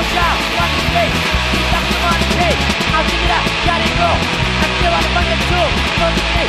shot, one space, he's up to Monty. I'll give it up, got it go. I feel like a fucking tool.